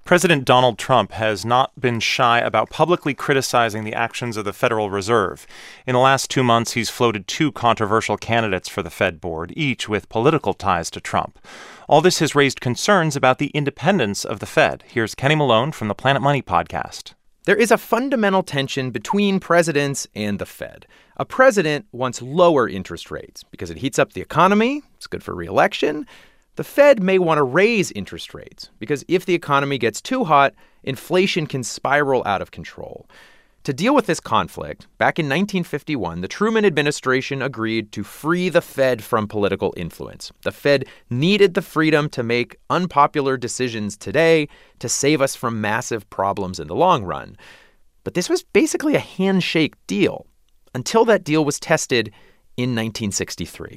President Donald Trump has not been shy about publicly criticizing the actions of the Federal Reserve. In the last 2 months, he's floated 2 controversial candidates for the Fed board, each with political ties to Trump. All this has raised concerns about the independence of the Fed. Here's Kenny Malone from the Planet Money podcast. There is a fundamental tension between presidents and the Fed. A president wants lower interest rates because it heats up the economy. It's good for re-election. The Fed may want to raise interest rates because if the economy gets too hot, inflation can spiral out of control. To deal with this conflict, back in 1951, the Truman administration agreed to free the Fed from political influence. The Fed needed the freedom to make unpopular decisions today to save us from massive problems in the long run. But this was basically a handshake deal until that deal was tested in 1963.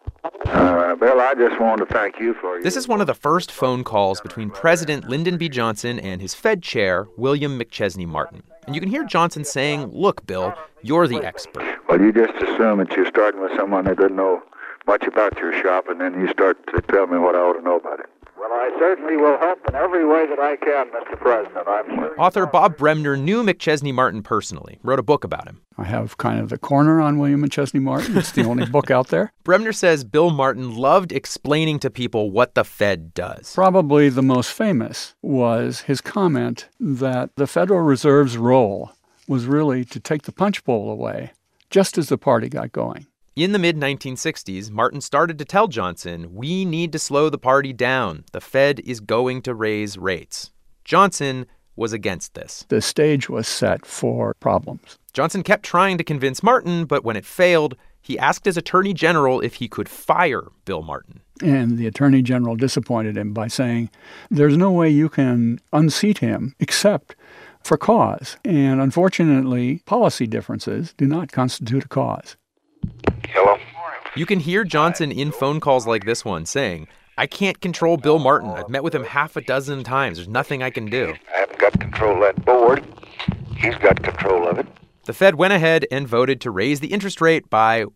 Bill, I just wanted to thank you for This is one of the first phone calls between President Lyndon B. Johnson and his Fed chair, William McChesney Martin. And you can hear Johnson saying, "Look, Bill, you're the expert." Well, you just assume that you're starting with someone that doesn't know much about your shop, and then you start to tell me what I ought to know about it. Well, I certainly will help in every way that I can, Mr. President. I'm sure. Author Bob Bremner knew McChesney Martin personally, wrote a book about him. I have kind of the corner on William McChesney Martin. It's the only book out there. Bremner says Bill Martin loved explaining to people what the Fed does. Probably the most famous was his comment that the Federal Reserve's role was really to take the punch bowl away just as the party got going. In the mid-1960s, Martin started to tell Johnson, we need to slow the party down. The Fed is going to raise rates. Johnson was against this. The stage was set for problems. Johnson kept trying to convince Martin, but when it failed, he asked his attorney general if he could fire Bill Martin. And the attorney general disappointed him by saying, there's no way you can unseat him except for cause. And unfortunately, policy differences do not constitute a cause. Hello? You can hear Johnson in phone calls like this one saying, I can't control Bill Martin. I've met with him half a dozen times. There's nothing I can do. I haven't got control of that board. He's got control of it. The Fed went ahead and voted to raise the interest rate by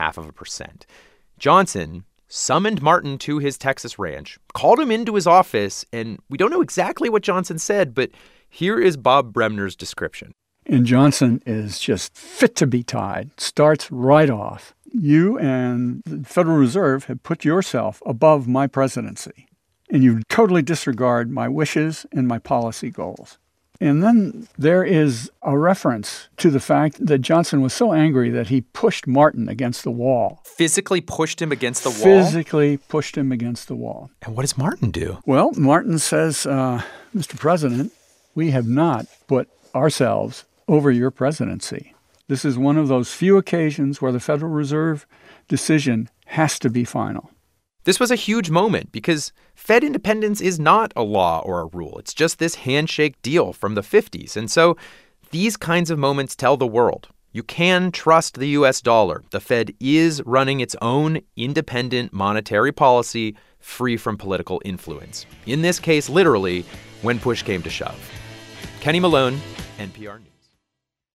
0.5%. Johnson summoned Martin to his Texas ranch, called him into his office, and we don't know exactly what Johnson said, but here is Bob Bremner's description. And Johnson is just fit to be tied, starts right off. You and the Federal Reserve have put yourself above my presidency, and you totally disregard my wishes and my policy goals. And then there is a reference to the fact that Johnson was so angry that he pushed Martin against the wall. Physically pushed him against the wall? Physically pushed him against the wall. And what does Martin do? Well, Martin says, Mr. President, we have not put ourselves over your presidency. This is one of those few occasions where the Federal Reserve decision has to be final. This was a huge moment because Fed independence is not a law or a rule. It's just this handshake deal from the 50s. And so these kinds of moments tell the world you can trust the U.S. dollar. The Fed is running its own independent monetary policy free from political influence. In this case, literally, when push came to shove. Kenny Malone, NPR News.